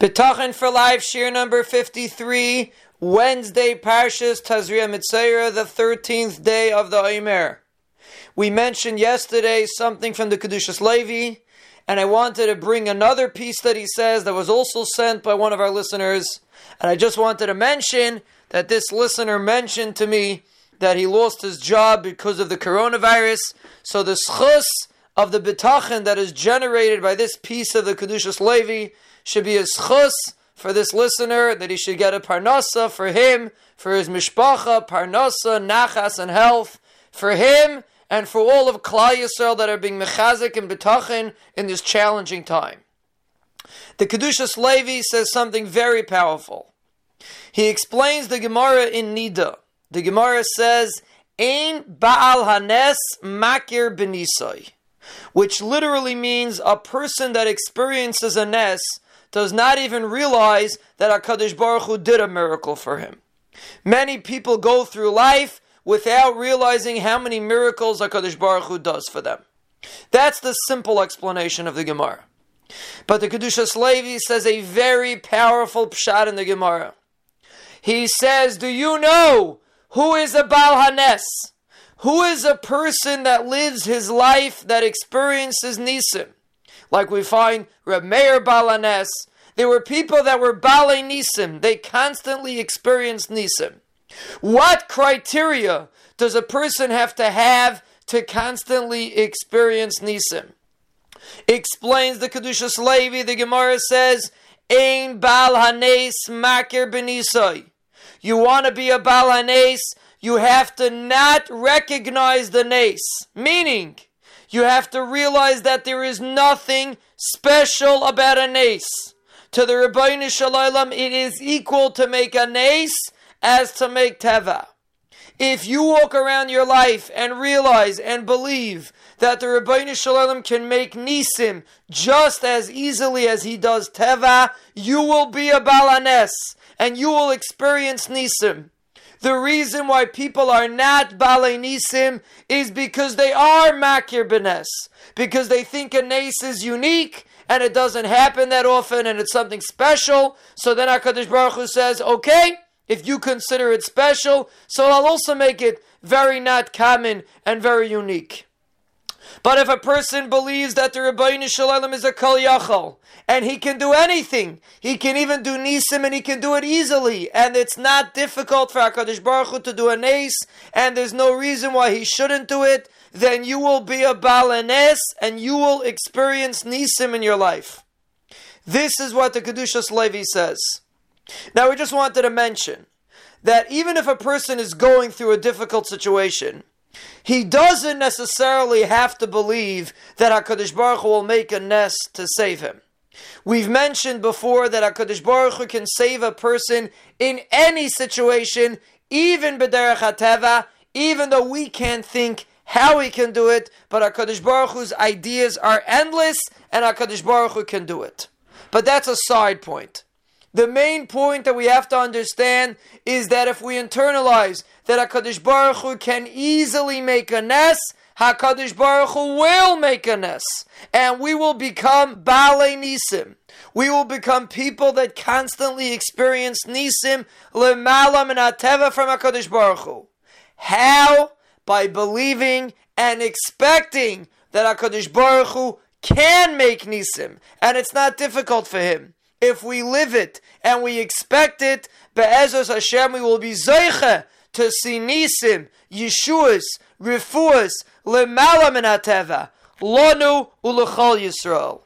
B'tachin for Life, Shir number 53, Wednesday, Parshas Tazria Mitzayra, the 13th day of the Omer. We mentioned yesterday something from the Kedushas Levi, and I wanted to bring another piece that he says that was also sent by one of our listeners. And I just wanted to mention that this listener mentioned to me that he lost his job because of the coronavirus. So the schus of the bitachon that is generated by this piece of the Kedushas Levi should be a schus for this listener, that he should get a parnasa for him, for his mishpacha, parnasa, nachas, and health, for him and for all of Klal Yisrael that are being mechazik and bitachon in this challenging time. The Kedushas Levi says something very powerful. He explains the Gemara in Nida. The Gemara says, Ein Baal Hanes Makir Benisai, which literally means a person that experiences a nes does not even realize that HaKadosh Baruch Hu did a miracle for him. Many people go through life without realizing how many miracles HaKadosh Baruch Hu does for them. That's the simple explanation of the Gemara. But the Kedushas Levi says a very powerful pshat in the Gemara. He says, do you know who is a Baal Hanes? Who is a person that lives his life, that experiences Nisim? Like we find Reb Meir Baal Hanes. There were people that were Baalei Nisim. They constantly experienced Nisim. What criteria does a person have to constantly experience Nisim? Explains the Kedushas Levi, the Gemara says, Ein Baal Hanes Makir Benisai. You want to be a Baal Hanes, you have to not recognize the nes. Meaning, you have to realize that there is nothing special about a nes. To the Rebbeinu Shalom, it is equal to make a nes as to make teva. If you walk around your life and realize and believe that the Rebbeinu Shalom can make nisim just as easily as he does teva, you will be a Baal Hanes and you will experience nisim. The reason why people are not Baalei Nisim is because they are Makir Benes. Because they think a nes is unique and it doesn't happen that often and it's something special. So then HaKadosh Baruch Hu says, okay, if you consider it special, so I'll also make it very not common and very unique. But if a person believes that the Rebbeinu Shalom is a Kol Yachol, and he can do anything, he can even do Nisim and he can do it easily, and it's not difficult for HaKadosh Baruch Hu to do a nes, and there's no reason why he shouldn't do it, then you will be a Baal Hanes, and you will experience Nisim in your life. This is what the Kedushas Levi says. Now we just wanted to mention that even if a person is going through a difficult situation, he doesn't necessarily have to believe that HaKadosh Baruch Hu will make a nes to save him. We've mentioned before that HaKadosh Baruch Hu can save a person in any situation, even b'derech hateva, even though we can't think how he can do it, but HaKadosh Baruch Hu's ideas are endless, and HaKadosh Baruch Hu can do it. But that's a side point. The main point that we have to understand is that if we internalize that HaKadosh Baruch Hu can easily make a nes, HaKadosh Baruch Hu will make a nes. And we will become Baalei Nisim. We will become people that constantly experience Nisim, L'malam and Ateva from HaKadosh Baruch Hu. How? By believing and expecting that HaKadosh Baruch Hu can make Nisim. And it's not difficult for him. If we live it and we expect it, Be'ezos Hashem, we will be Zoiche to see Nisim, Yeshuas, Refuas, L'malam and Ateva, Lonu U'Lechol Yisrael.